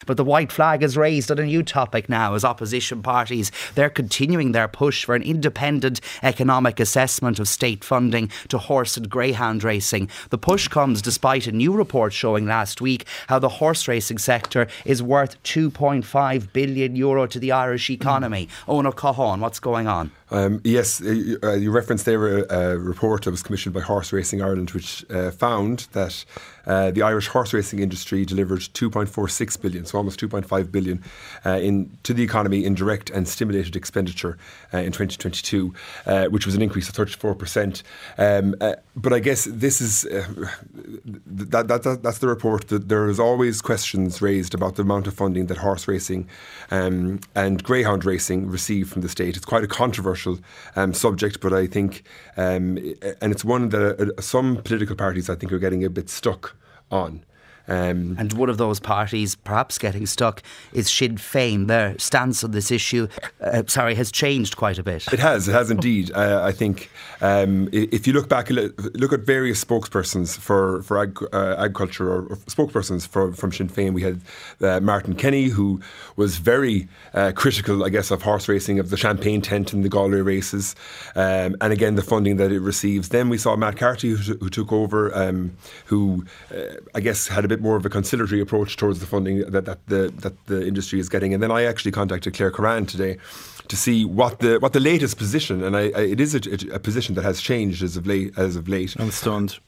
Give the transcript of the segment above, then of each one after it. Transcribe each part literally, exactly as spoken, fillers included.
But the white flag is raised on a new topic now as opposition parties, they're continuing their push for an independent economic assessment of state funding to horse and greyhound racing. The push comes despite a new report showing last week how the horse racing sector is worth two point five billion euro to the Irish economy. Mm. Eoin O'Cahan, what's going on? Um, yes, uh, you referenced there a, a report that was commissioned by Horse Racing Ireland, which uh, found that uh, the Irish horse racing industry delivered two point four six billion, so almost two point five billion, uh, in to the economy in direct and stimulated expenditure uh, in twenty twenty-two, uh, which was an increase of thirty-four percent. Um, uh, but I guess this is uh, that, that, that that's the report. That there is always questions raised about the amount of funding that horse racing um, and greyhound racing receive from the state. It's quite a controversial Um, subject, but I think, um, and it's one that uh, some political parties I think are getting a bit stuck on. Um, and one of those parties perhaps getting stuck is Sinn Féin. Their stance on this issue uh, sorry, has changed quite a bit. It has, it has indeed. Uh, I think um, if you look back, look at various spokespersons for, for ag, uh, agriculture or, or spokespersons for, from Sinn Féin. We had uh, Martin Kenny, who was very uh, critical, I guess, of horse racing, of the Champagne tent and the Galway races, um, and again the funding that it receives. Then we saw Matt Carty, who, who took over, um, who uh, I guess had a bit more of a conciliatory approach towards the funding that, that the that the industry is getting. And then I actually contacted Claire Curran today to see what the what the latest position, and I, I, it is a, a position that has changed as of late. As of late, I'm stunned.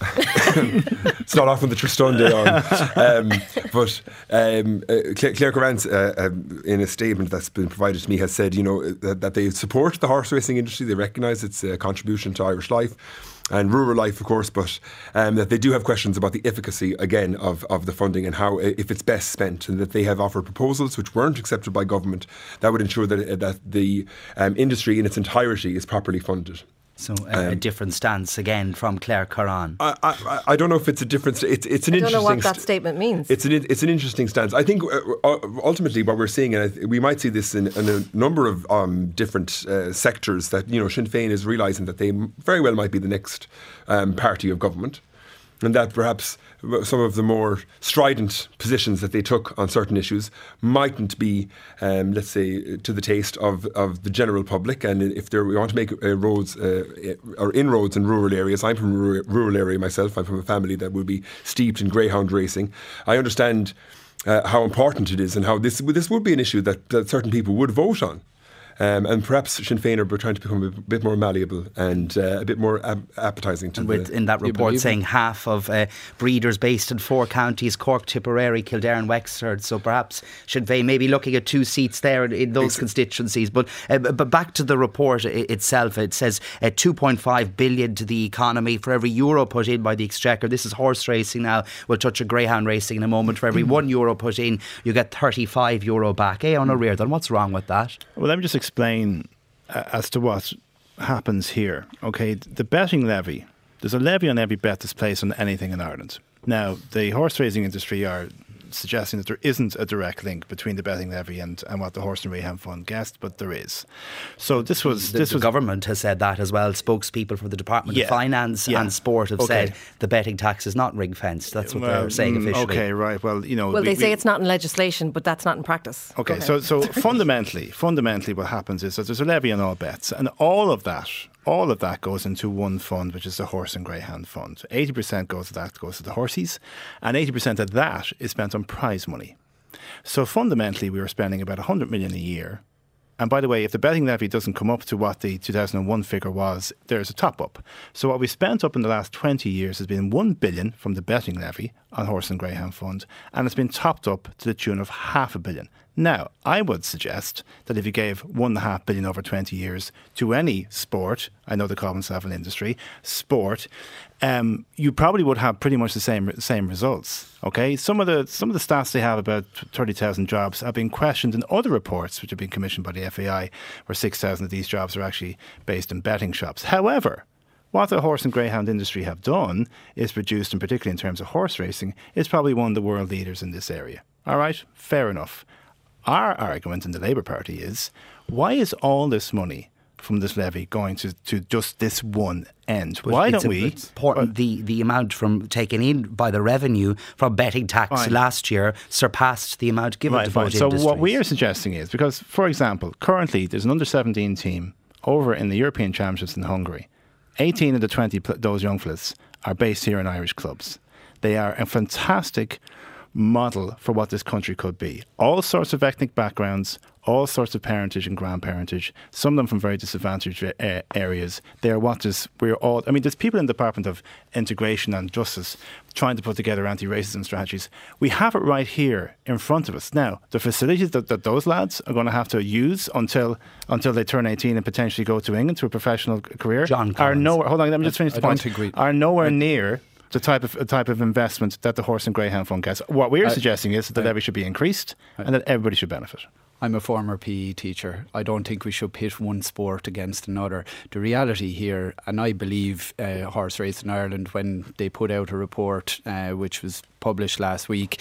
It's not often that you're stunned, on. Um, but um, uh, Claire, Claire Curran, uh, um, in a statement that's been provided to me, has said, you know, that, that they support the horse racing industry. They recognise its uh, contribution to Irish life and rural life, of course, but um, that they do have questions about the efficacy, again, of, of the funding and how, if it's best spent, and that they have offered proposals which weren't accepted by government that would ensure that, that the um, industry in its entirety is properly funded. So a, um, a different stance again from Claire Curran. I, I, I don't know if it's a different. It's it's an I don't interesting. know what that st- statement means. It's an it's an interesting stance. I think uh, ultimately what we're seeing, and we might see this in, in a number of um, different uh, sectors, that, you know, Sinn Féin is realising that they very well might be the next um, party of government, and that perhaps some of the more strident positions that they took on certain issues mightn't be, um, let's say, to the taste of, of the general public. And if we want to make uh, roads uh, or inroads in rural areas, I'm from a rural, rural area myself. I'm from a family that will be steeped in greyhound racing. I understand uh, how important it is, and how this this would be an issue that, that certain people would vote on. Um, and perhaps Sinn Féin are trying to become a bit more malleable and uh, a bit more ab- appetising to and the, with, in that report saying half of uh, breeders based in four counties, Cork, Tipperary, Kildare and Wexford. So perhaps Sinn Féin may be looking at two seats there in, in those Ex- constituencies. But uh, but back to the report itself, it says uh, two point five billion to the economy for every euro put in by the Exchequer. This is horse racing now. We'll touch on greyhound racing in a moment. For every one euro put in, you get thirty-five euro back. Eh, on a rear, then what's wrong with that? Well, let me just explain uh, as to what happens here. Okay, the betting levy, there's a levy on every bet that's placed on anything in Ireland. Now, the horse racing industry are suggesting that there isn't a direct link between the betting levy and, and what the Horse and Greyhound Fund gets, but there is. So this was... The, this the was, government has said that as well. Spokespeople for the Department yeah, of Finance yeah. and Sport have okay. said the betting tax is not ring-fenced. That's what well, they're saying officially. Okay, right. Well, you know... Well, we, they say we, it's not in legislation, but that's not in practice. Okay, so so fundamentally, fundamentally what happens is that there's a levy on all bets, and all of that... All of that goes into one fund, which is the Horse and Greyhound Fund. eighty percent goes to that, goes to the horses, and eighty percent of that is spent on prize money. So fundamentally, we were spending about one hundred million a year. And by the way, if the betting levy doesn't come up to what the two thousand one figure was, there's a top-up. So what we spent up in the last twenty years has been one billion from the betting levy on Horse and Greyhound Fund, and it's been topped up to the tune of half a billion. Now, I would suggest that if you gave one and a half billion over twenty years to any sport, I know they call themselves an industry, sport, um, you probably would have pretty much the same same results. Okay, some of the some of the stats they have about thirty thousand jobs have been questioned in other reports which have been commissioned by the F A I, where six thousand of these jobs are actually based in betting shops. However, what the horse and greyhound industry have done is produced, and particularly in terms of horse racing, is probably one of the world leaders in this area. All right, fair enough. Our argument in the Labour Party is, why is all this money from this levy going to, to just this one end. But Why it's don't we? important uh, the, the amount from taken in by the revenue from betting tax Fine. last year surpassed the amount given right, to fine. both So industries. what we are suggesting is, because, for example, currently there's an under seventeen team over in the European Championships in Hungary. eighteen of the twenty pl- those young fellas are based here in Irish clubs. They are a fantastic model for what this country could be. All sorts of ethnic backgrounds, all sorts of parentage and grandparentage, some of them from very disadvantaged uh, areas. They are what is, we're all, I mean, there's people in the Department of Integration and Justice trying to put together anti-racism strategies. We have it right here in front of us. Now, the facilities that, that those lads are going to have to use until until they turn eighteen and potentially go to England to a professional career John are Collins. nowhere, hold on, let me just finish I the point, don't agree. are nowhere near the type of uh, type of investment that the Horse and Greyhound Fund gets. What we're I- suggesting is that the I- levy should be increased and that everybody should benefit. I'm a former P E teacher. I don't think we should pit one sport against another. The reality here, and I believe uh, Horse Racing Ireland, when they put out a report uh, which was published last week,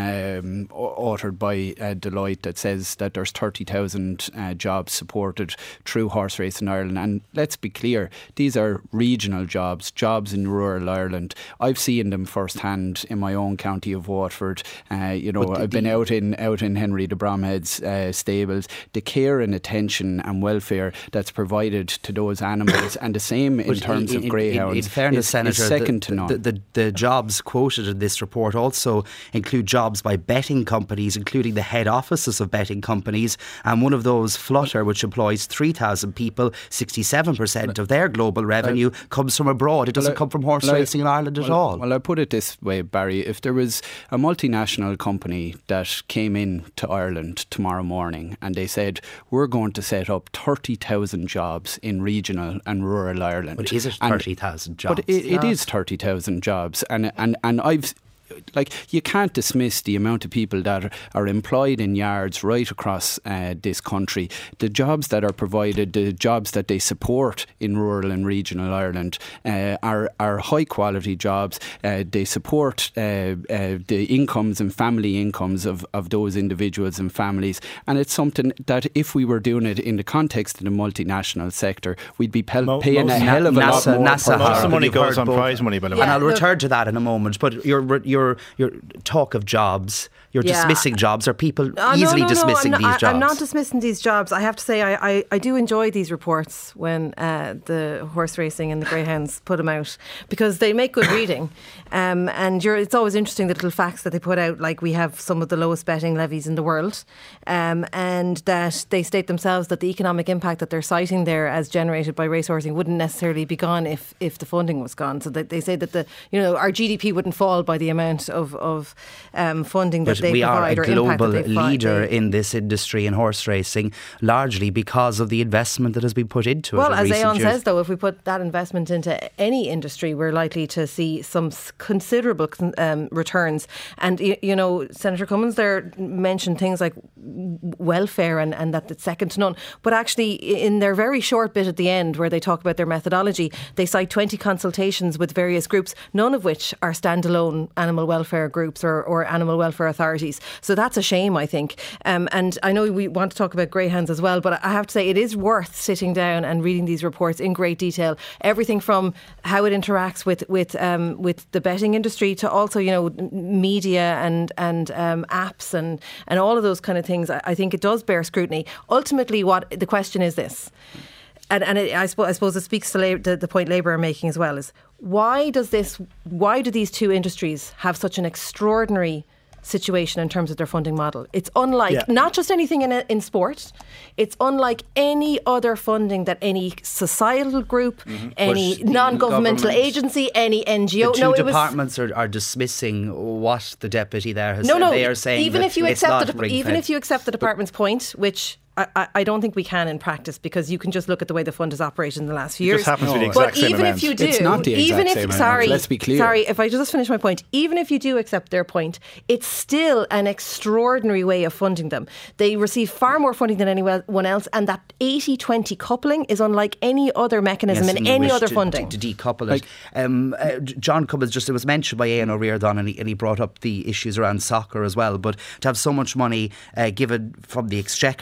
um, authored by uh, Deloitte, that says that there's thirty thousand uh, jobs supported through Horse Racing Ireland. And let's be clear, these are regional jobs, jobs in rural Ireland. I've seen them firsthand in my own county of Waterford. Uh, you know, But the- I've been the- out in out in Henry de Bromhead's uh, stables. The care and attention and welfare that's provided to those animals, and the same in But terms in, of in- greyhounds, in, in fairness, is, Senator, is second the, to none. The, the, the jobs quoted in this report also include jobs by betting companies, including the head offices of betting companies, and one of those, Flutter, which employs three thousand people, sixty-seven percent of their global revenue comes from abroad. It doesn't Well, I- come from horse well, I- racing in Ireland at well, all. Well, I put it this way, Barry. If there was a multinational company that came in to Ireland tomorrow morning and they said, we're going to set up thirty thousand jobs in regional and rural Ireland. But is it And- thirty thousand jobs? But it, it is thirty thousand jobs. And, and, and I've... Like, you can't dismiss the amount of people that are, are employed in yards right across uh, this country. The jobs that are provided, the jobs that they support in rural and regional Ireland uh, are, are high quality jobs. Uh, they support uh, uh, the incomes and family incomes of, of those individuals and families. And it's something that if we were doing it in the context of the multinational sector, we'd be pel- Mo- paying most- a hell of a NASA lot more. NASA per Most of Harold, the money you've goes heard on both. prize money, by the way. And Yeah, I'll look- return to that in a moment. But your your your talk of jobs, you're Yeah. dismissing jobs. Are people Uh, easily no, no, dismissing no, I'm these not, jobs? I, I'm not dismissing these jobs. I have to say, I, I, I do enjoy these reports when uh, the horse racing and the greyhounds put them out, because they make good reading. Um, and you're, it's always interesting, the little facts that they put out, like we have some of the lowest betting levies in the world, um, and that they state themselves that the economic impact that they're citing there as generated by racehorsing wouldn't necessarily be gone if, if the funding was gone. So they, they say that the you know our G D P wouldn't fall by the amount of, of um, funding that But they we are provide a or impact global that they provide. leader They- in this industry in horse racing, largely because of the investment that has been put into Well, it. in as recent Aon years. says, though, if we put that investment into any industry, we're likely to see some s- considerable um, returns. And, you, you know, Senator Cummins there mentioned things like w- welfare and, and that it's second to none. But actually, i- in their very short bit at the end, where they talk about their methodology, they cite twenty consultations with various groups, none of which are standalone animal welfare groups or, or animal welfare authorities. So that's a shame, I think. Um, and I know we want to talk about greyhounds as well, but I have to say it is worth sitting down and reading these reports in great detail. Everything from how it interacts with with um, with the betting industry to also, you know, media and and um, apps and and all of those kind of things. I, I think it does bear scrutiny. Ultimately, what the question is this. And, and it, I, suppose, I suppose it speaks to la- the, the point Labour are making as well, is why does this, why do these two industries have such an extraordinary situation in terms of their funding model? It's unlike, Yeah. not just anything in, in sport, it's unlike any other funding that any societal group, any But the non-governmental government- agency, any N G O. The two no, it was, departments are, are dismissing what the deputy there has no, said. no. They are saying even that if you it's accept not the, de- ring-fenced. even if you accept the department's point, which I, I, I don't think we can in practice, because you can just look at the way the fund has operated in the last few It years. just happens to be the but exact same even amount. if you do, It's not the exact even if same amount, sorry, let's be clear. sorry, if I just finish my point, even if you do accept their point, it's still an extraordinary way of funding them. They receive far more funding than anyone else, and that eighty twenty coupling is unlike any other mechanism Yes, in and you any wish other to, funding. To, to decouple it. Um, uh, John Cummins, just it was mentioned by Ian O'Riordan, and he, and he brought up the issues around soccer as well. But to have so much money uh, given from the Exchequer to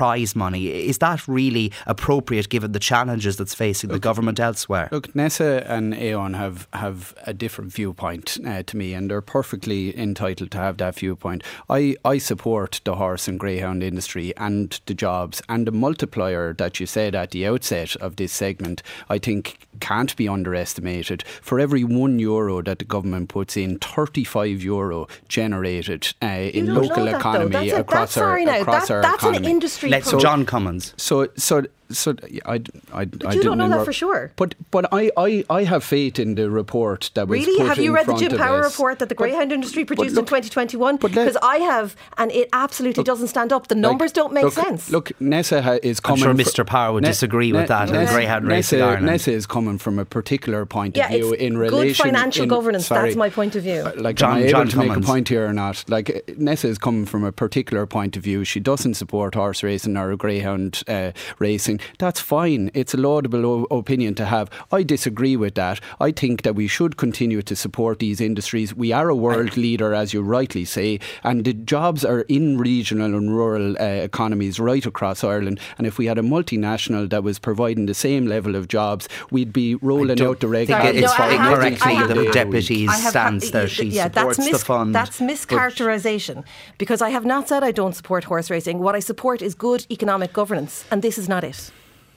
prize money. Is that really appropriate given the challenges that's facing the government elsewhere? Look, Nessa and Aon have, have a different viewpoint uh, to me, and they're perfectly entitled to have that viewpoint. I, I support the horse and greyhound industry and the jobs, and the multiplier that you said at the outset of this segment, I think can't be underestimated. For every one euro that the government puts in, thirty-five euro generated uh, in local that, economy that's across a, our sorry now, across that, our that's economy. An industry. Let's pro- John Cummins. So, so. So I, I, but I you didn't don't know enroll, that for sure. But but I, I, I have faith in the report that was really? put Have you in read the front Jim of Power us. report that the greyhound but, industry produced look, in twenty twenty-one? Because I have, and it absolutely look, doesn't stand up. The numbers like, don't make look, sense. Look, Nessa ha- is coming. I'm sure fr- Mister Power would Ne- disagree with Ne- that. Nessa, in greyhound racing Nessa, Ireland. Nessa is coming from a particular point yeah, of view it's in good relation. financial in, governance. sorry, That's my point of view. Uh, like, John- am I able John to make Cummins. a point here or not? Like, Nessa is coming from a particular point of view. She doesn't support horse racing or greyhound uh, racing. That's fine. It's a laudable o- opinion to have. I disagree with that. I think that we should continue to support these industries. We are a world leader, as you rightly say, and the jobs are in regional and rural uh, economies right across Ireland. And if we had a multinational that was providing the same level of jobs, we'd be rolling out the I think regular. it's No, I have- incorrectly I have- the deputy's I have stance ha- there. She yeah, supports that's mis- the fund. That's but- mischaracterisation, because I have not said I don't support horse racing. What I support is good economic governance, and this is not it.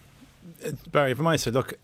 Barry, from my side, look,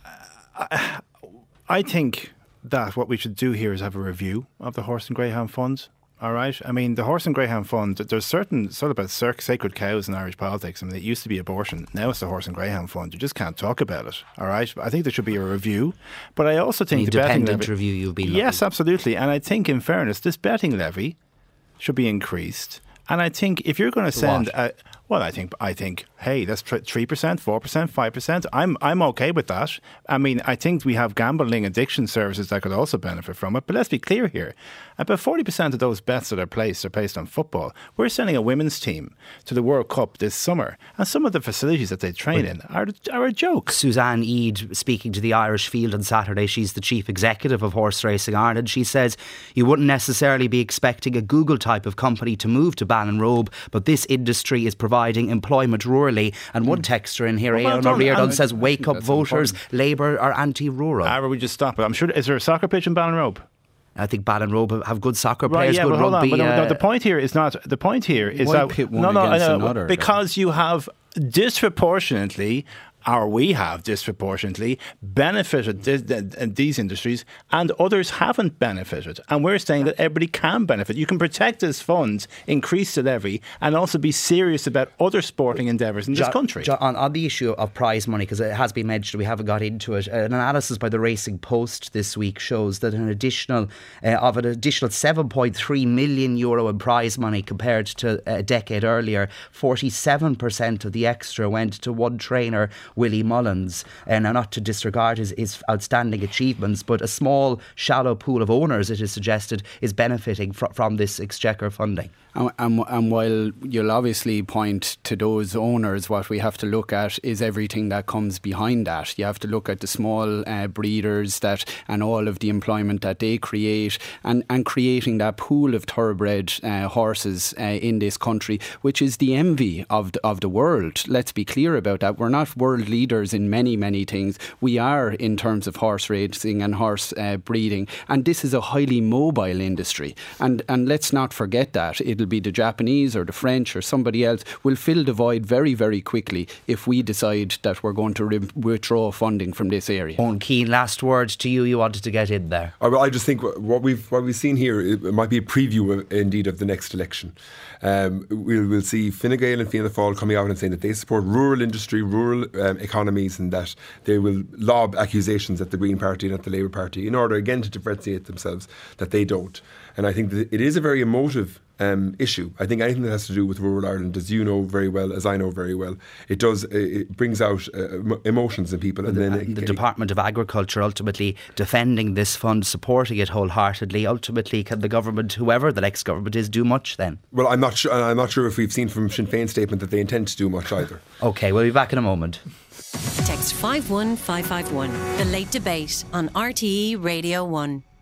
I, I think that what we should do here is have a review of the Horse and Greyhound Fund. All right. I mean, the Horse and Greyhound Fund, there's certain sort of about sacred cows in Irish politics. I mean, it used to be abortion. Now it's the Horse and Greyhound Fund. You just can't talk about it. All right. I think there should be a review. But I also think An the betting independent levy, review you'll be yes, looking. absolutely. And I think, in fairness, this betting levy should be increased. And I think if you're going to send, a, well, I think, I think, hey, that's three percent, four percent, five percent. I'm, I'm okay with that. I mean, I think we have gambling addiction services that could also benefit from it. But let's be clear here: about forty percent of those bets that are placed are placed on football. We're sending a women's team to the World Cup this summer, and some of the facilities that they train in are are a joke. Suzanne Eade, speaking to the Irish Field on Saturday, she's the chief executive of Horse Racing Ireland. She says you wouldn't necessarily be expecting a Google type of company to move to Ballinrobe, but this industry is providing employment rurally. And one texter in here, Well, well Aon done. O'Riordan, And says, wake up that's voters, important. Labour are anti-rural. However, we just stop it. I'm sure. Is there a soccer pitch in Ballinrobe? I think Ballinrobe have good soccer Right, players, yeah, good but hold rugby. on. But no, no, uh, the point here is not. The point here is Why that pit one no, no, against no, another, because you have disproportionately, or we have disproportionately benefited th- th- these industries, and others haven't benefited. And we're saying that everybody can benefit. You can protect this fund, increase the levy, and also be serious about other sporting endeavours in this John- country. John, on, on the issue of prize money, because it has been mentioned, we haven't got into it. An analysis by the Racing Post this week shows that an additional uh, of an additional seven point three million euro in prize money compared to a decade earlier, forty-seven percent of the extra went to one trainer, Willie Mullins. And now, not to disregard his, his outstanding achievements, but a small, shallow pool of owners, it is suggested, is benefiting fr- from this exchequer funding. And, and, and while you'll obviously point to those owners, what we have to look at is everything that comes behind that. You have to look at the small uh, breeders that and all of the employment that they create, and, and creating that pool of thoroughbred uh, horses uh, in this country, which is the envy of the, of the world. Let's be clear about that. We're not world leaders in many, many things. We are in terms of horse racing and horse uh, breeding, and this is a highly mobile industry. And, and let's not forget that. It'll be the Japanese or the French or somebody else will fill the void very, very quickly if we decide that we're going to re- withdraw funding from this area. Owen Keane, last word to you. You wanted to get in there. I, I just think what we've what we've seen here, it might be a preview of, indeed of the next election. Um, we'll, we'll see Fine Gael and Fianna Fáil coming out and saying that they support rural industry, rural um, economies, and that they will lob accusations at the Green Party and at the Labour Party in order again to differentiate themselves that they don't. And I think that it is a very emotive um, issue. I think anything that has to do with rural Ireland, as you know very well, as I know very well, it does it brings out uh, emotions in people. And, And then the, it, the it, Department of Agriculture ultimately defending this fund, supporting it wholeheartedly. Ultimately, can the government, whoever the next government is, do much then? Well, I'm not sure. I'm not sure if we've seen from Sinn Féin's statement that they intend to do much either. OK, we'll be back in a moment. Text five one five five one. The Late Debate on R T E Radio one.